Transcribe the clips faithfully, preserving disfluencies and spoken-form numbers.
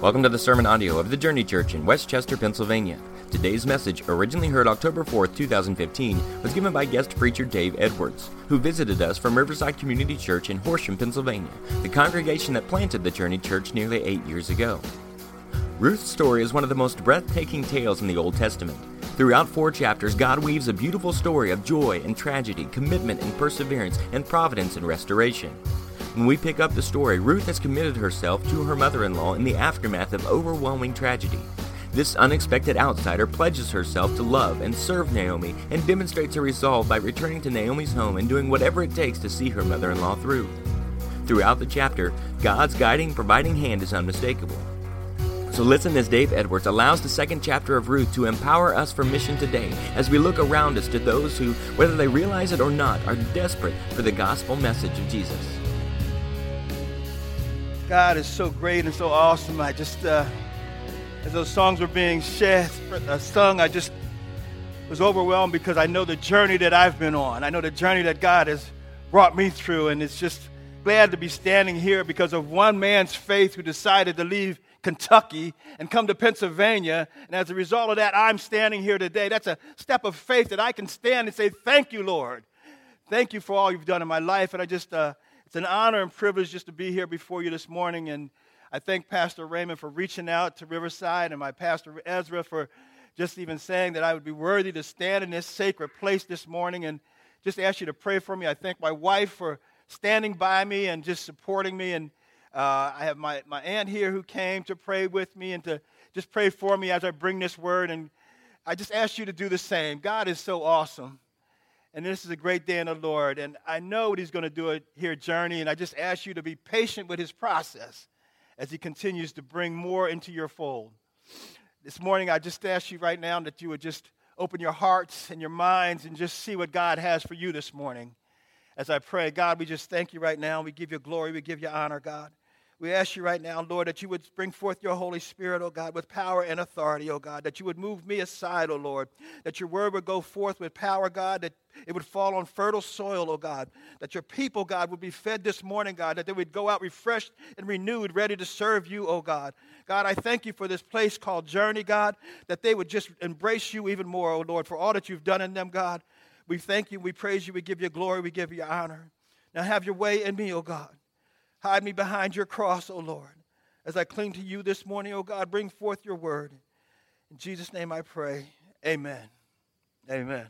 Welcome to the sermon audio of the Journey Church in West Chester, Pennsylvania. Today's message, originally heard October fourth, twenty fifteen, was given by guest preacher Dave Edwards, who visited us from Riverside Community Church in Horsham, Pennsylvania, the congregation that planted the Journey Church nearly eight years ago. Ruth's story is one of the most breathtaking tales in the Old Testament. Throughout four chapters, God weaves a beautiful story of joy and tragedy, commitment and perseverance, and providence and restoration. When we pick up the story, Ruth has committed herself to her mother-in-law in the aftermath of overwhelming tragedy. This unexpected outsider pledges herself to love and serve Naomi and demonstrates her resolve by returning to Naomi's home and doing whatever it takes to see her mother-in-law through. Throughout the chapter, God's guiding, providing hand is unmistakable. So listen as Dave Edwards allows the second chapter of Ruth to empower us for mission today as we look around us to those who, whether they realize it or not, are desperate for the gospel message of Jesus. God is so great and so awesome. I just, uh, as those songs were being shared, uh, sung, I just was overwhelmed because I know the journey that I've been on. I know the journey that God has brought me through, and it's just glad to be standing here because of one man's faith who decided to leave Kentucky and come to Pennsylvania, and as a result of that, I'm standing here today. That's a step of faith that I can stand and say, thank you, Lord. Thank you for all you've done in my life, and I just... Uh, It's an honor and privilege just to be here before you this morning, and I thank Pastor Raymond for reaching out to Riverside and my Pastor Ezra for just even saying that I would be worthy to stand in this sacred place this morning, and just ask you to pray for me. I thank my wife for standing by me and just supporting me, and uh, I have my, my aunt here who came to pray with me and to just pray for me as I bring this word, and I just ask you to do the same. God is so awesome. And this is a great day in the Lord, and I know what he's going to do it here at Journey, and I just ask you to be patient with his process as he continues to bring more into your fold. This morning, I just ask you right now that you would just open your hearts and your minds and just see what God has for you this morning. As I pray, God, we just thank you right now. We give you glory. We give you honor, God. We ask you right now, Lord, that you would bring forth your Holy Spirit, oh God, with power and authority, oh God, that you would move me aside, oh Lord, that your word would go forth with power, God, that it would fall on fertile soil, oh God, that your people, God, would be fed this morning, God, that they would go out refreshed and renewed, ready to serve you, oh God. God, I thank you for this place called Journey, God, that they would just embrace you even more, oh Lord, for all that you've done in them, God. We thank you, we praise you, we give you glory, we give you honor. Now have your way in me, oh God. Hide me behind your cross, O Lord. As I cling to you this morning, O God, bring forth your word. In Jesus' name I pray, amen. Amen.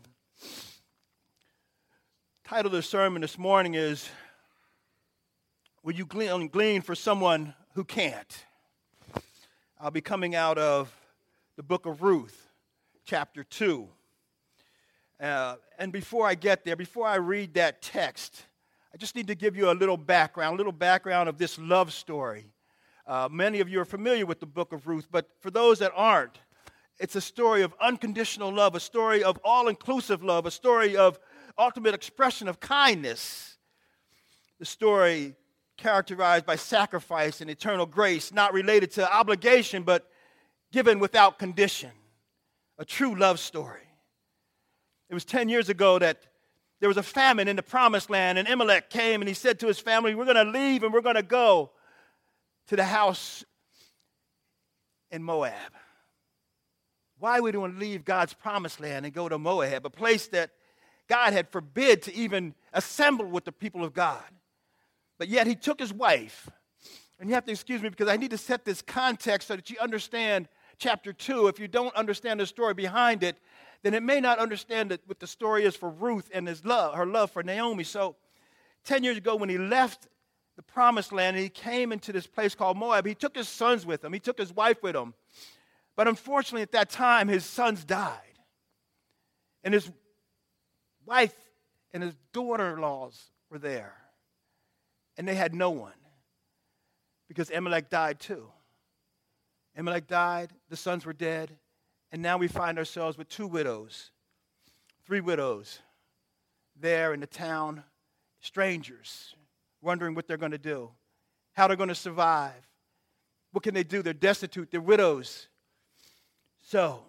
Title of the sermon this morning is, Will You Glean, glean for Someone Who Can't? I'll be coming out of the book of Ruth, chapter two. Uh, and before I get there, before I read that text, I just need to give you a little background, a little background of this love story. Uh, many of you are familiar with the book of Ruth, but for those that aren't, it's a story of unconditional love, a story of all-inclusive love, a story of ultimate expression of kindness. The story characterized by sacrifice and eternal grace, not related to obligation, but given without condition. A true love story. It was ten years ago that there was a famine in the promised land, and Amalek came and he said to his family, we're going to leave and we're going to go to the house in Moab. Why would we leave God's promised land and go to Moab, a place that God had forbid to even assemble with the people of God? But yet he took his wife, and you have to excuse me because I need to set this context so that you understand chapter two. If you don't understand the story behind it, then it may not understand that what the story is for Ruth and his love, her love for Naomi. So ten years ago when he left the promised land and he came into this place called Moab, he took his sons with him. He took his wife with him. But unfortunately at that time, his sons died. And his wife and his daughter-in-laws were there. And they had no one because Amalek died too. Amalek died, the sons were dead. And now we find ourselves with two widows, three widows there in the town, strangers, wondering what they're going to do, how they're going to survive. What can they do? They're destitute. They're widows. So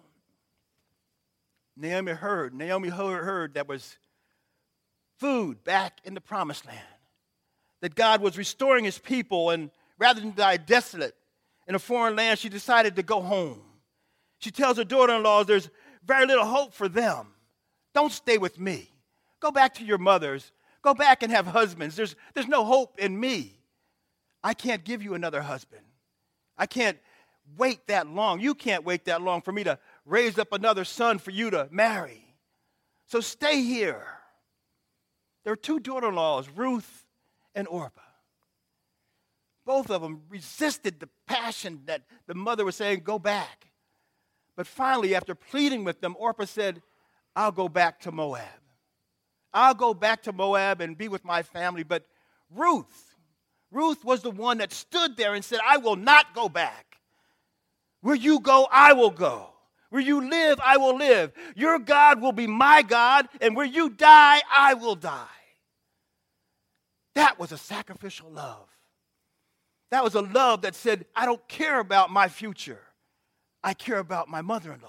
Naomi heard. Naomi heard, heard that was food back in the promised land, that God was restoring his people, and rather than die desolate in a foreign land, she decided to go home. She tells her daughter-in-laws there's very little hope for them. Don't stay with me. Go back to your mothers. Go back and have husbands. There's, there's no hope in me. I can't give you another husband. I can't wait that long. You can't wait that long for me to raise up another son for you to marry. So stay here. There are two daughter-in-laws, Ruth and Orpah. Both of them resisted the passion that the mother was saying, go back. But finally, after pleading with them, Orpah said, I'll go back to Moab. I'll go back to Moab and be with my family. But Ruth, Ruth was the one that stood there and said, I will not go back. Where you go, I will go. Where you live, I will live. Your God will be my God, and where you die, I will die. That was a sacrificial love. That was a love that said, I don't care about my future. I care about my mother-in-law.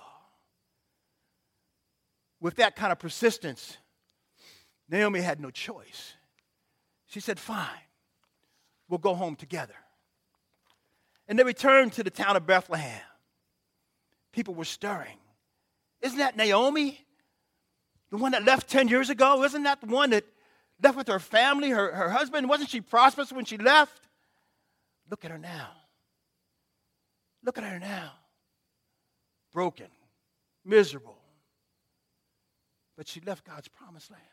With that kind of persistence, Naomi had no choice. She said, fine, we'll go home together. And they returned to the town of Bethlehem. People were stirring. Isn't that Naomi? The one that left ten years ago? Isn't that the one that left with her family, her, her husband? Wasn't she prosperous when she left? Look at her now. Look at her now. Broken, miserable. But she left God's promised land.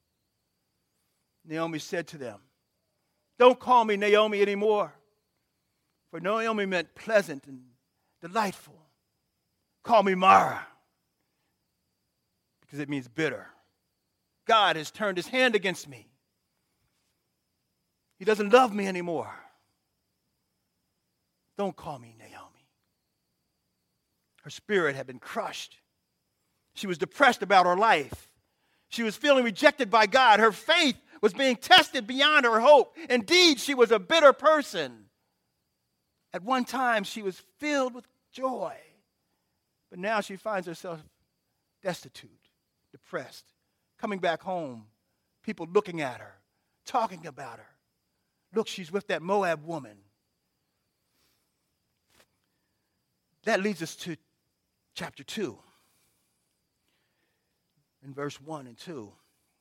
Naomi said to them, don't call me Naomi anymore. For Naomi meant pleasant and delightful. Call me Mara, because it means bitter. God has turned his hand against me. He doesn't love me anymore. Don't call me Naomi. Her spirit had been crushed. She was depressed about her life. She was feeling rejected by God. Her faith was being tested beyond her hope. Indeed, she was a bitter person. At one time, she was filled with joy. But now she finds herself destitute, depressed, coming back home, people looking at her, talking about her. Look, she's with that Moab woman. That leads us to chapter two, in verse one and two.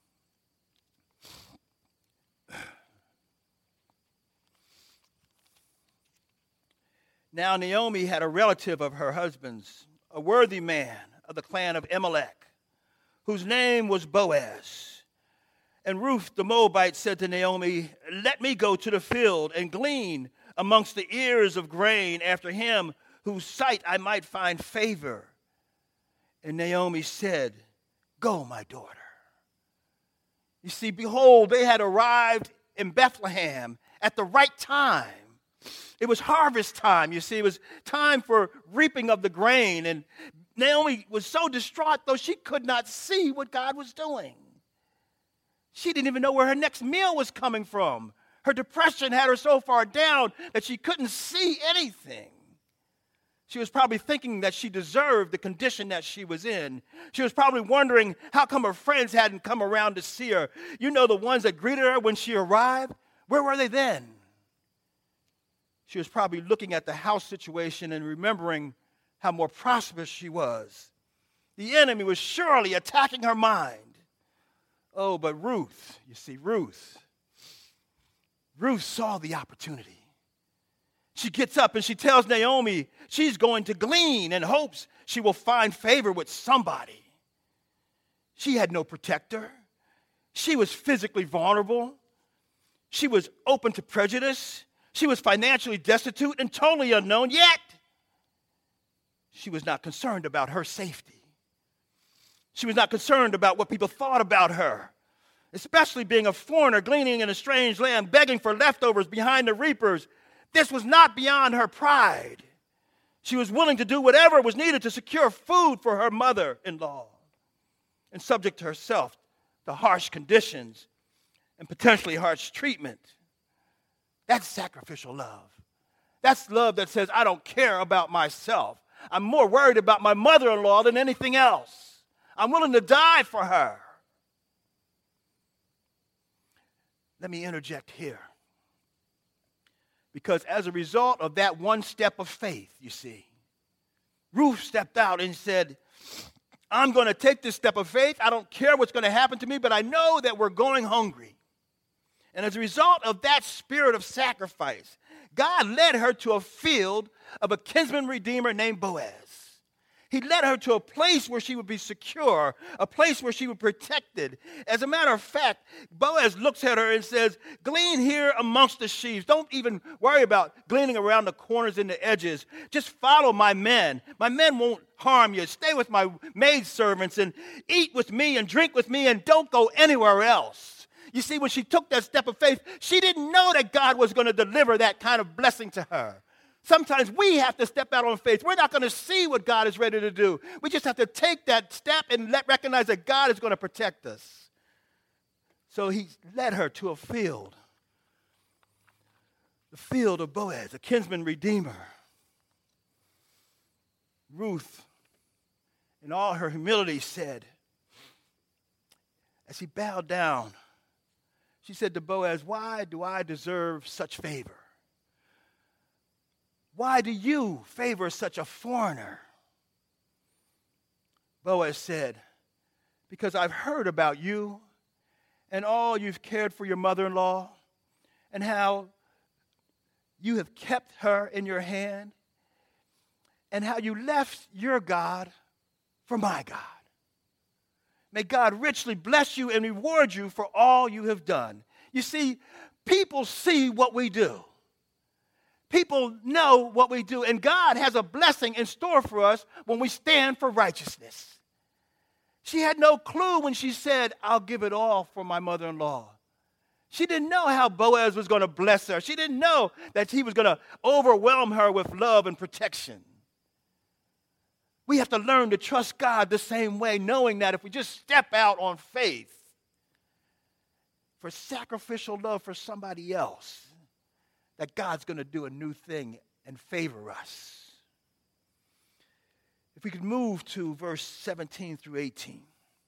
Now Naomi had a relative of her husband's, a worthy man of the clan of Elimelech, whose name was Boaz. And Ruth the Moabite said to Naomi, let me go to the field and glean amongst the ears of grain after him whose sight I might find favor. And Naomi said, go, my daughter. You see, behold, they had arrived in Bethlehem at the right time. It was harvest time, you see. It was time for reaping of the grain. And Naomi was so distraught, though she could not see what God was doing. She didn't even know where her next meal was coming from. Her depression had her so far down that she couldn't see anything. She was probably thinking that she deserved the condition that she was in. She was probably wondering how come her friends hadn't come around to see her. You know, the ones that greeted her when she arrived, where were they then? She was probably looking at the house situation and remembering how more prosperous she was. The enemy was surely attacking her mind. Oh, but Ruth, you see, Ruth, Ruth saw the opportunity. She gets up and she tells Naomi she's going to glean and hopes she will find favor with somebody. She had no protector. She was physically vulnerable. She was open to prejudice. She was financially destitute and totally unknown, yet she was not concerned about her safety. She was not concerned about what people thought about her, especially being a foreigner gleaning in a strange land, begging for leftovers behind the reapers. This was not beyond her pride. She was willing to do whatever was needed to secure food for her mother-in-law and subject herself to harsh conditions and potentially harsh treatment. That's sacrificial love. That's love that says, I don't care about myself. I'm more worried about my mother-in-law than anything else. I'm willing to die for her. Let me interject here. Because as a result of that one step of faith, you see, Ruth stepped out and said, I'm going to take this step of faith. I don't care what's going to happen to me, but I know that we're going hungry. And as a result of that spirit of sacrifice, God led her to a field of a kinsman redeemer named Boaz. He led her to a place where she would be secure, a place where she would be protected. As a matter of fact, Boaz looks at her and says, glean here amongst the sheaves. Don't even worry about gleaning around the corners and the edges. Just follow my men. My men won't harm you. Stay with my maidservants and eat with me and drink with me and don't go anywhere else. You see, when she took that step of faith, she didn't know that God was going to deliver that kind of blessing to her. Sometimes we have to step out on faith. We're not going to see what God is ready to do. We just have to take that step and let, recognize that God is going to protect us. So he led her to a field, the field of Boaz, a kinsman redeemer. Ruth, in all her humility, said, as he bowed down, she said to Boaz, why do I deserve such favor? Why do you favor such a foreigner? Boaz said, because I've heard about you and all you've cared for your mother-in-law and how you have kept her in your hand and how you left your God for my God. May God richly bless you and reward you for all you have done. You see, people see what we do. People know what we do, and God has a blessing in store for us when we stand for righteousness. She had no clue when she said, I'll give it all for my mother-in-law. She didn't know how Boaz was going to bless her. She didn't know that he was going to overwhelm her with love and protection. We have to learn to trust God the same way, knowing that if we just step out on faith for sacrificial love for somebody else, that God's going to do a new thing and favor us. If we could move to verse seventeen through eighteen.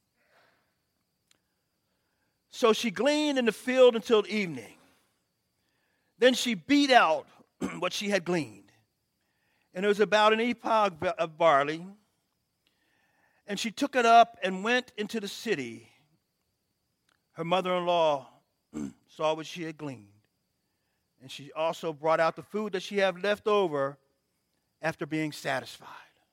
So she gleaned in the field until evening. Then she beat out what she had gleaned. And it was about an ephah of barley. And she took it up and went into the city. Her mother-in-law saw what she had gleaned. And she also brought out the food that she had left over after being satisfied.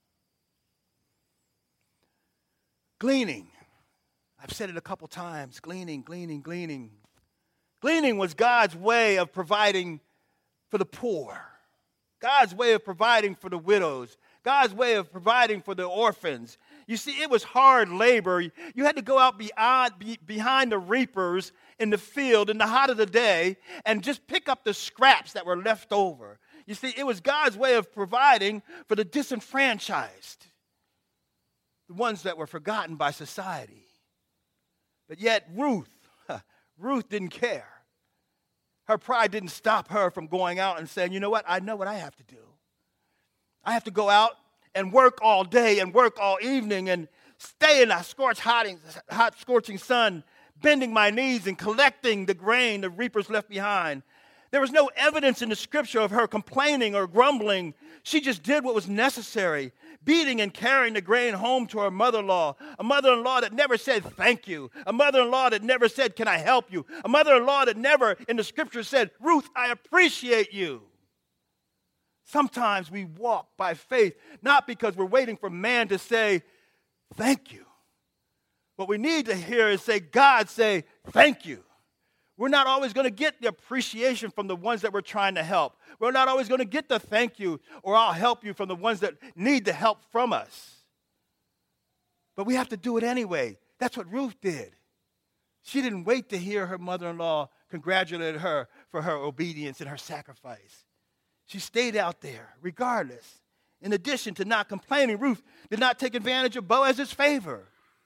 Gleaning. I've said it a couple times. Gleaning, gleaning, gleaning. Gleaning was God's way of providing for the poor. God's way of providing for the widows. God's way of providing for the orphans. You see, it was hard labor. You had to go out beyond, be, behind the reapers in the field in the hot of the day and just pick up the scraps that were left over. You see, it was God's way of providing for the disenfranchised, the ones that were forgotten by society. But yet Ruth, Ruth didn't care. Her pride didn't stop her from going out and saying, you know what, I know what I have to do. I have to go out and work all day and work all evening and stay in a scorched, hot, hot, scorching sun, bending my knees and collecting the grain the reapers left behind. There was no evidence in the scripture of her complaining or grumbling. She just did what was necessary, beating and carrying the grain home to her mother-in-law, a mother-in-law that never said thank you, a mother-in-law that never said, can I help you, a mother-in-law that never in the scripture said, Ruth, I appreciate you. Sometimes we walk by faith, not because we're waiting for man to say, thank you. What we need to hear is say, God say, thank you. We're not always going to get the appreciation from the ones that we're trying to help. We're not always going to get the thank you or I'll help you from the ones that need the help from us. But we have to do it anyway. That's what Ruth did. She didn't wait to hear her mother-in-law congratulate her for her obedience and her sacrifice. She stayed out there regardless. In addition to not complaining, Ruth did not take advantage of Boaz's favor.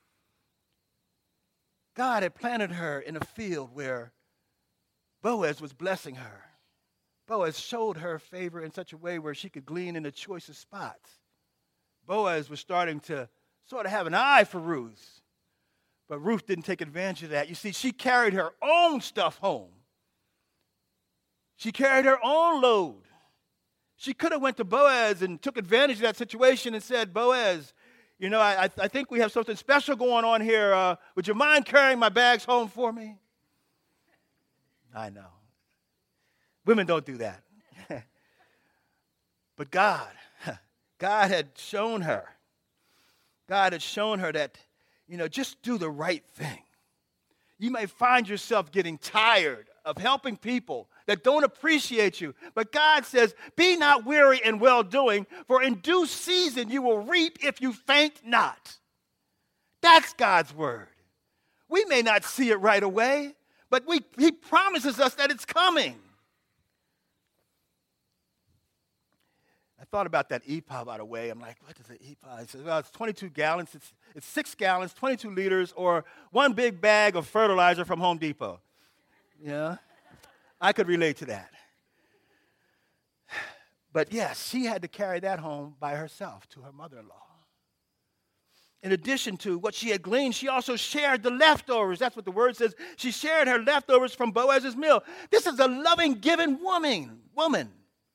God had planted her in a field where Boaz was blessing her. Boaz showed her favor in such a way where she could glean in the choicest spots. Boaz was starting to sort of have an eye for Ruth. But Ruth didn't take advantage of that. You see, she carried her own stuff home. She carried her own load. She could have went to Boaz and took advantage of that situation and said, Boaz, you know, I, I think we have something special going on here. Uh, would you mind carrying my bags home for me? I know. Women don't do that. But God, God had shown her, God had shown her that, you know, just do the right thing. You may find yourself getting tired of helping people that don't appreciate you. But God says, be not weary in well-doing, for in due season you will reap if you faint not. That's God's word. We may not see it right away, but we, he promises us that it's coming. I thought about that ephah, by the way. I'm like, what is an ephah? It says, well, it's twenty-two gallons. It's, it's six gallons, twenty-two liters, or one big bag of fertilizer from Home Depot. Yeah, I could relate to that. But yes, she had to carry that home by herself to her mother-in-law. In addition to what she had gleaned, she also shared the leftovers. That's what the word says. She shared her leftovers from Boaz's meal. This is a loving, giving woman. woman.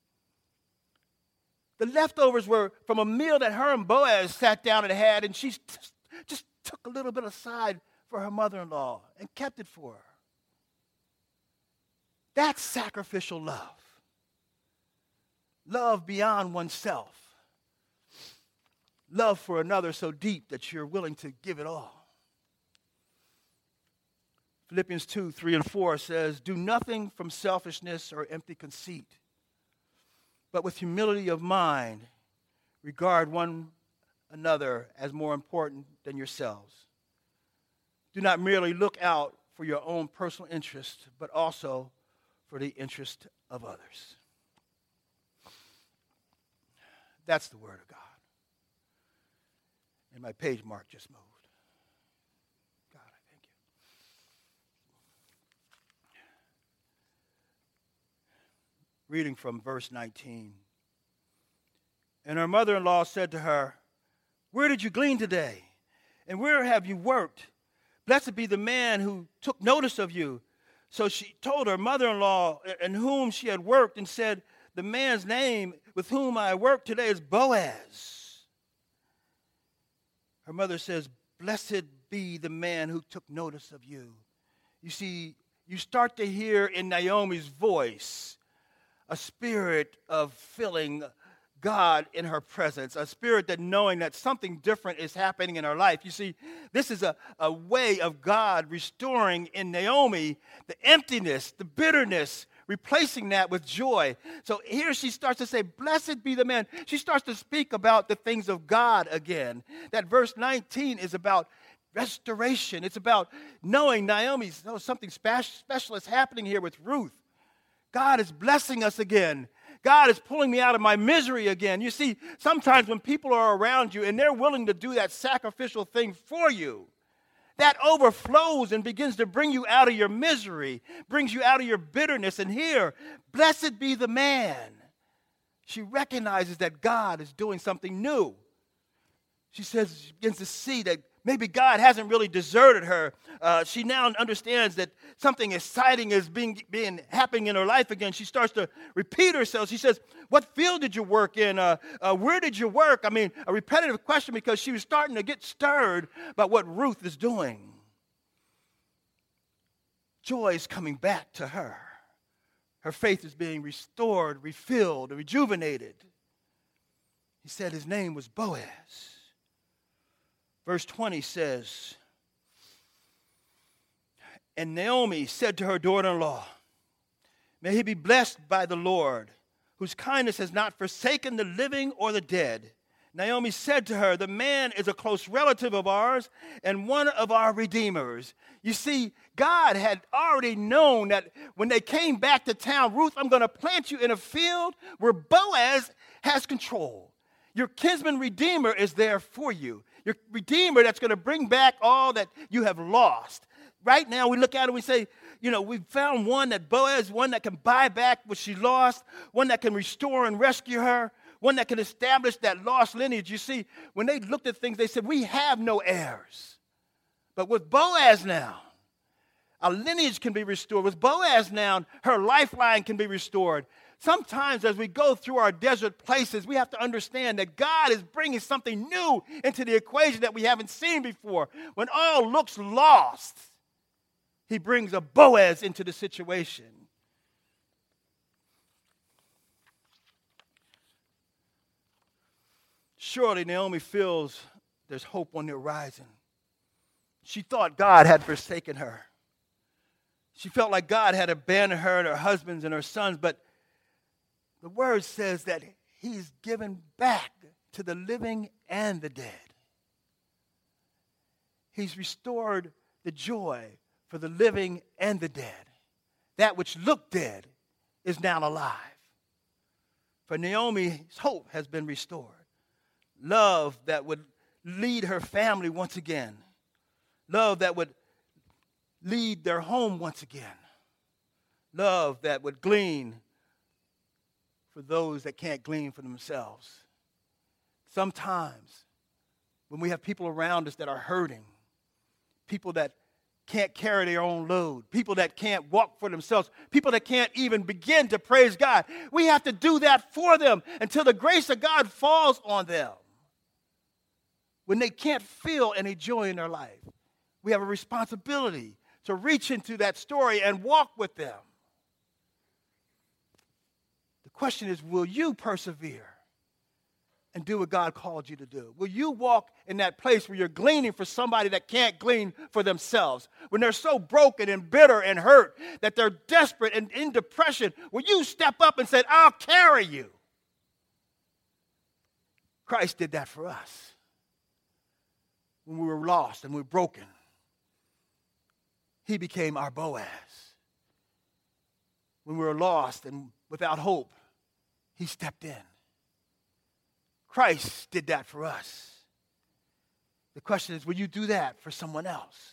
The leftovers were from a meal that her and Boaz sat down and had, and she just, just took a little bit aside for her mother-in-law and kept it for her. That's sacrificial love. Love beyond oneself. Love for another so deep that you're willing to give it all. Philippians two, three, and four says, do nothing from selfishness or empty conceit, but with humility of mind, regard one another as more important than yourselves. Do not merely look out for your own personal interest, but also for the interest of others. That's the word of God. And my page mark just moved. God, I thank you. Reading from verse nineteen. And her mother-in-law said to her, where did you glean today? And where have you worked? Blessed be the man who took notice of you. So she told her mother-in-law in whom she had worked and said, the man's name with whom I work today is Boaz. Her mother says, blessed be the man who took notice of you. You see, you start to hear in Naomi's voice a spirit of feeling God in her presence, a spirit that knowing that something different is happening in her life. You see, this is a, a way of God restoring in Naomi the emptiness, the bitterness, replacing that with joy. So here she starts to say, blessed be the man. She starts to speak about the things of God again. That verse nineteen is about restoration. It's about knowing Naomi's, oh, something special is happening here with Ruth. God is blessing us again. God is pulling me out of my misery again. You see, sometimes when people are around you and they're willing to do that sacrificial thing for you, that overflows and begins to bring you out of your misery, brings you out of your bitterness. And here, blessed be the man. She recognizes that God is doing something new. She says, she begins to see that maybe God hasn't really deserted her. Uh, she now understands that something exciting is being, being happening in her life again. She starts to repeat herself. She says, what field did you work in? Uh, uh, where did you work? I mean, a repetitive question because she was starting to get stirred about what Ruth is doing. Joy is coming back to her. Her faith is being restored, refilled, rejuvenated. He said his name was Boaz. Verse twenty says, and Naomi said to her daughter-in-law, may he be blessed by the Lord, whose kindness has not forsaken the living or the dead. Naomi said to her, the man is a close relative of ours and one of our redeemers. You see, God had already known that when they came back to town, Ruth, I'm going to plant you in a field where Boaz has control. Your kinsman redeemer is there for you. Your redeemer that's going to bring back all that you have lost. Right now, we look at it and we say, you know, we've found one that Boaz, one that can buy back what she lost, one that can restore and rescue her, one that can establish that lost lineage. You see, when they looked at things, they said, we have no heirs. But with Boaz now, Our lineage can be restored. With Boaz now, her lifeline can be restored. Sometimes as we go through our desert places, we have to understand that God is bringing something new into the equation that we haven't seen before. When all looks lost, he brings a Boaz into the situation. Surely Naomi feels there's hope on the horizon. She thought God had forsaken her. She felt like God had abandoned her and her husbands and her sons, but the word says that he's given back to the living and the dead. He's restored the joy for the living and the dead. That which looked dead is now alive. For Naomi's hope has been restored. Love that would lead her family once again. Love that would lead their home once again. Love that would glean for those that can't glean for themselves. Sometimes when we have people around us that are hurting, people that can't carry their own load, people that can't walk for themselves, people that can't even begin to praise God, we have to do that for them until the grace of God falls on them. When they can't feel any joy in their life, we have a responsibility to reach into that story and walk with them. The question is, will you persevere and do what God called you to do? Will you walk in that place where you're gleaning for somebody that can't glean for themselves? When they're so broken and bitter and hurt that they're desperate and in depression, will you step up and say, I'll carry you? Christ did that for us. When we were lost and we were broken, he became our Boaz. When we were lost and without hope, he stepped in. Christ did that for us. The question is, will you do that for someone else?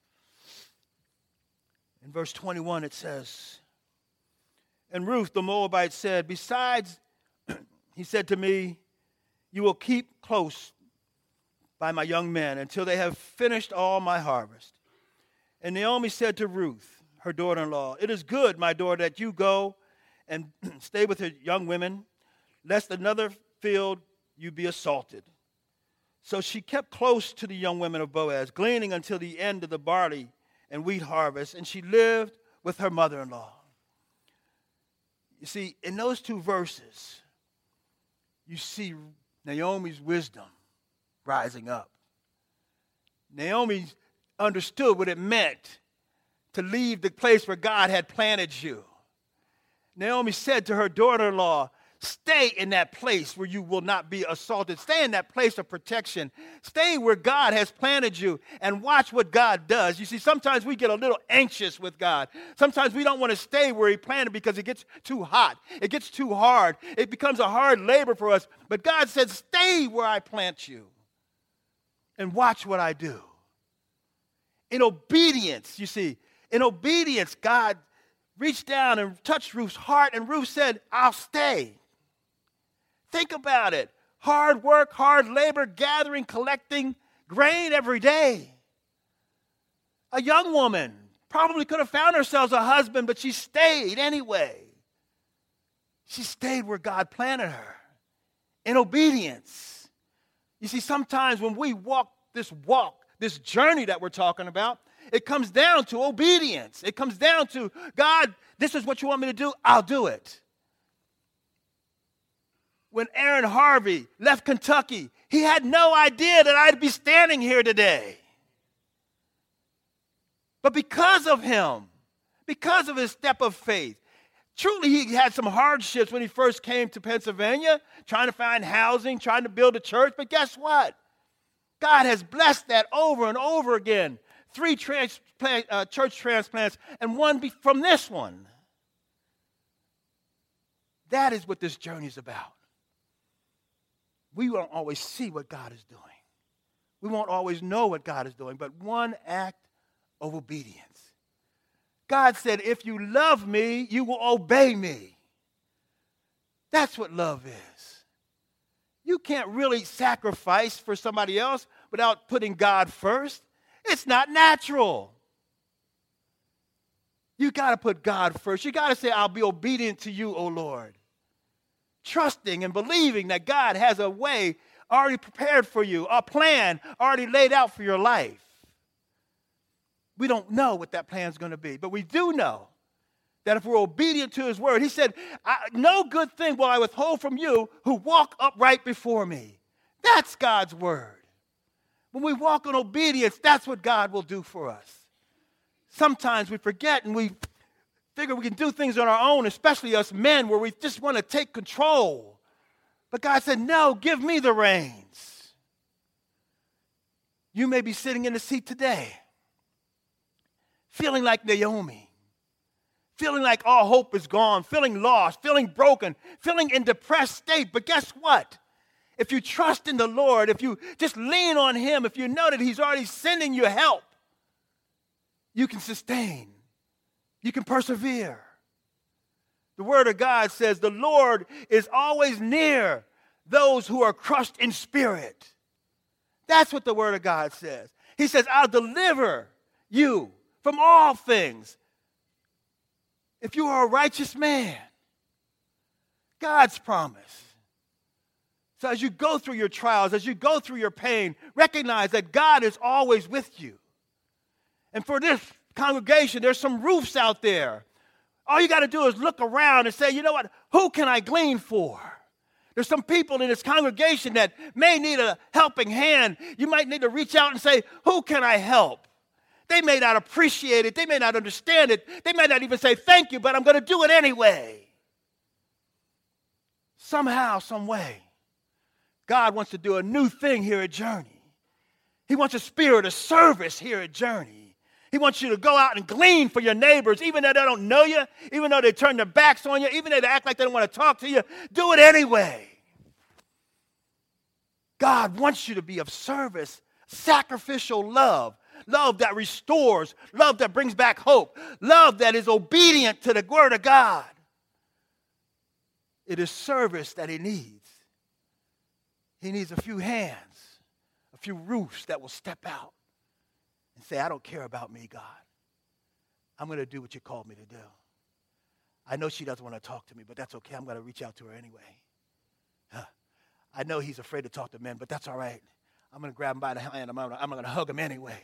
In verse twenty-one it says, and Ruth the Moabite said, besides, he said to me, you will keep close by my young men until they have finished all my harvest. And Naomi said to Ruth, her daughter-in-law, it is good, my daughter, that you go and stay with her young women, lest another field you be assaulted. So she kept close to the young women of Boaz, gleaning until the end of the barley and wheat harvest, and she lived with her mother-in-law. You see, in those two verses, you see Naomi's wisdom rising up. Naomi understood what it meant to leave the place where God had planted you. Naomi said to her daughter-in-law, stay in that place where you will not be assaulted. Stay in that place of protection. Stay where God has planted you and watch what God does. You see, sometimes we get a little anxious with God. Sometimes we don't want to stay where he planted because it gets too hot. It gets too hard. It becomes a hard labor for us. But God said, stay where I plant you and watch what I do. In obedience, you see, in obedience, God reached down and touched Ruth's heart, and Ruth said, I'll stay. Think about it. Hard work, hard labor, gathering, collecting grain every day. A young woman probably could have found herself a husband, but she stayed anyway. She stayed where God planted her in obedience. You see, sometimes when we walk this walk, this journey that we're talking about, it comes down to obedience. It comes down to, God, this is what you want me to do, I'll do it. When Aaron Harvey left Kentucky, he had no idea that I'd be standing here today. But because of him, because of his step of faith, truly he had some hardships when he first came to Pennsylvania, trying to find housing, trying to build a church. But guess what? God has blessed that over and over again. Three transplant, uh, church transplants and one be- from this one. That is what this journey is about. We won't always see what God is doing. We won't always know what God is doing, but one act of obedience. God said, if you love me, you will obey me. That's what love is. You can't really sacrifice for somebody else without putting God first. It's not natural. You got to put God first. You got to say, I'll be obedient to you, O Lord. Trusting and believing that God has a way already prepared for you, a plan already laid out for your life. We don't know what that plan is going to be, but we do know that if we're obedient to his word, he said, no good thing will I withhold from you who walk upright before me. That's God's word. When we walk in obedience, that's what God will do for us. Sometimes we forget and we figure we can do things on our own, especially us men, where we just want to take control. But God said, no, give me the reins. You may be sitting in the seat today, feeling like Naomi, feeling like all hope is gone, feeling lost, feeling broken, feeling in depressed state. But guess what? If you trust in the Lord, if you just lean on him, if you know that he's already sending you help, you can sustain. You can persevere. The word of God says the Lord is always near those who are crushed in spirit. That's what the word of God says. He says, I'll deliver you from all things. If you are a righteous man, God's promise. So as you go through your trials, as you go through your pain, recognize that God is always with you. And for this congregation, there's some roofs out there. All you got to do is look around and say, you know what, who can I glean for? There's some people in this congregation that may need a helping hand. You might need to reach out and say, who can I help? They may not appreciate it. They may not understand it. They may not even say thank you, but I'm going to do it anyway. Somehow, some way, God wants to do a new thing here at Journey. He wants a spirit of service here at Journey. He wants you to go out and glean for your neighbors, even though they don't know you, even though they turn their backs on you, even though they act like they don't want to talk to you. Do it anyway. God wants you to be of service, sacrificial love, love that restores, love that brings back hope, love that is obedient to the word of God. It is service that he needs. He needs a few hands, a few roofs that will step out and say, I don't care about me, God. I'm going to do what you called me to do. I know she doesn't want to talk to me, but that's okay. I'm going to reach out to her anyway. Huh. I know he's afraid to talk to men, but that's all right. I'm going to grab him by the hand. I'm going to, I'm going to hug him anyway.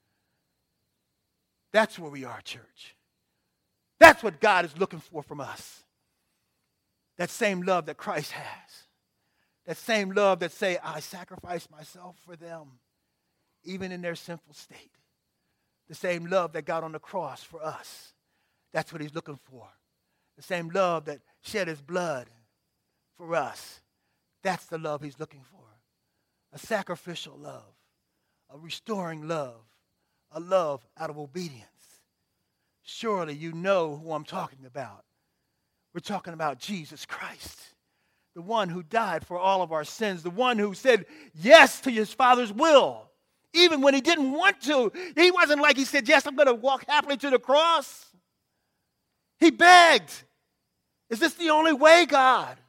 That's where we are, church. That's what God is looking for from us. That same love that Christ has. That same love that say, I sacrifice myself for them, even in their sinful state. The same love that got on the cross for us. That's what he's looking for. The same love that shed his blood for us. That's the love he's looking for. A sacrificial love. A restoring love. A love out of obedience. Surely you know who I'm talking about. We're talking about Jesus Christ. The one who died for all of our sins. The one who said yes to his Father's will. Even when he didn't want to. He wasn't like he said, yes, I'm going to walk happily to the cross. He begged. Is this the only way, God?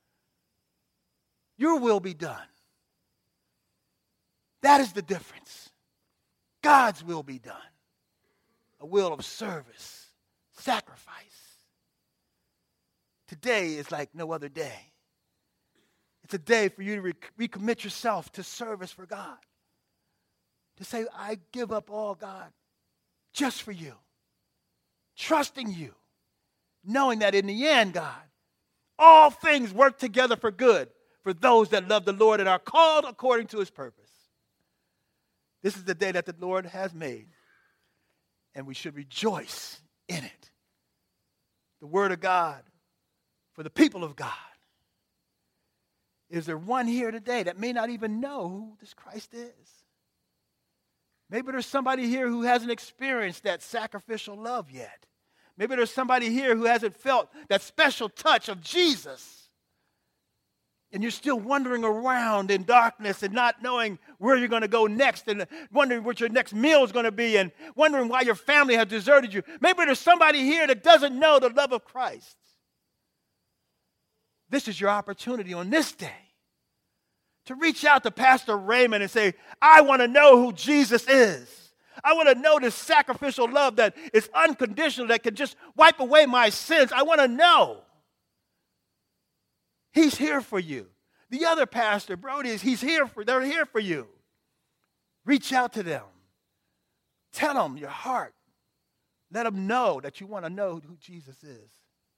Your will be done. That is the difference. God's will be done. A will of service, sacrifice. Today is like no other day. It's a day for you to re- recommit yourself to service for God. To say, I give up all, God, just for you. Trusting you. Knowing that in the end, God, all things work together for good for those that love the Lord and are called according to his purpose. This is the day that the Lord has made, and we should rejoice in it. The word of God for the people of God. Is there one here today that may not even know who this Christ is? Maybe there's somebody here who hasn't experienced that sacrificial love yet. Maybe there's somebody here who hasn't felt that special touch of Jesus. And you're still wandering around in darkness and not knowing where you're going to go next and wondering what your next meal is going to be and wondering why your family has deserted you. Maybe there's somebody here that doesn't know the love of Christ. This is your opportunity on this day to reach out to Pastor Raymond and say, I want to know who Jesus is. I want to know this sacrificial love that is unconditional, that can just wipe away my sins. I want to know. He's here for you. The other pastor, Brody, is he's here for, they're here for you. Reach out to them. Tell them your heart. Let them know that you want to know who Jesus is.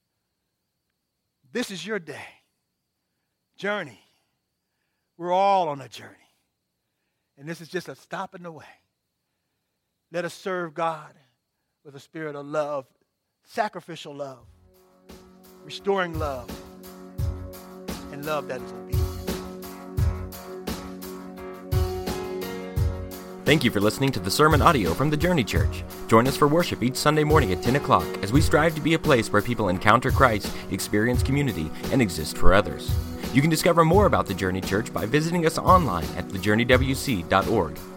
This is your day. Journey. We're all on a journey. And this is just a stop in the way. Let us serve God with a spirit of love, sacrificial love, restoring love, and love that is obedient. Thank you for listening to the sermon audio from the Journey Church. Join us for worship each Sunday morning at ten o'clock as we strive to be a place where people encounter Christ, experience community, and exist for others. You can discover more about the Journey Church by visiting us online at the journey w c dot org.